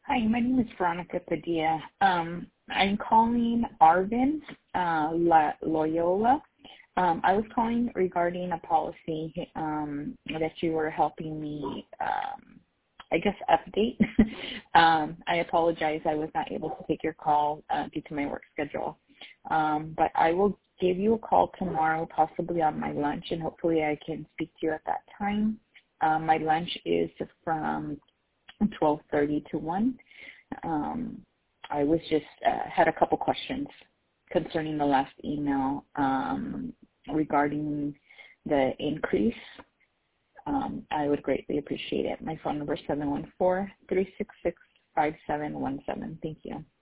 Hi, my name is Veronica Padilla. I'm calling Arvin Loyola. I was calling regarding a policy that you were helping me, update. I apologize. I was not able to take your call due to my work schedule. But I will give you a call tomorrow, possibly on my lunch, and hopefully I can speak to you at that time. My lunch is from 12:30 to 1. I was just had a couple questions concerning the last email regarding the increase. I would greatly appreciate it. My phone number is 714-366-5717. Thank you.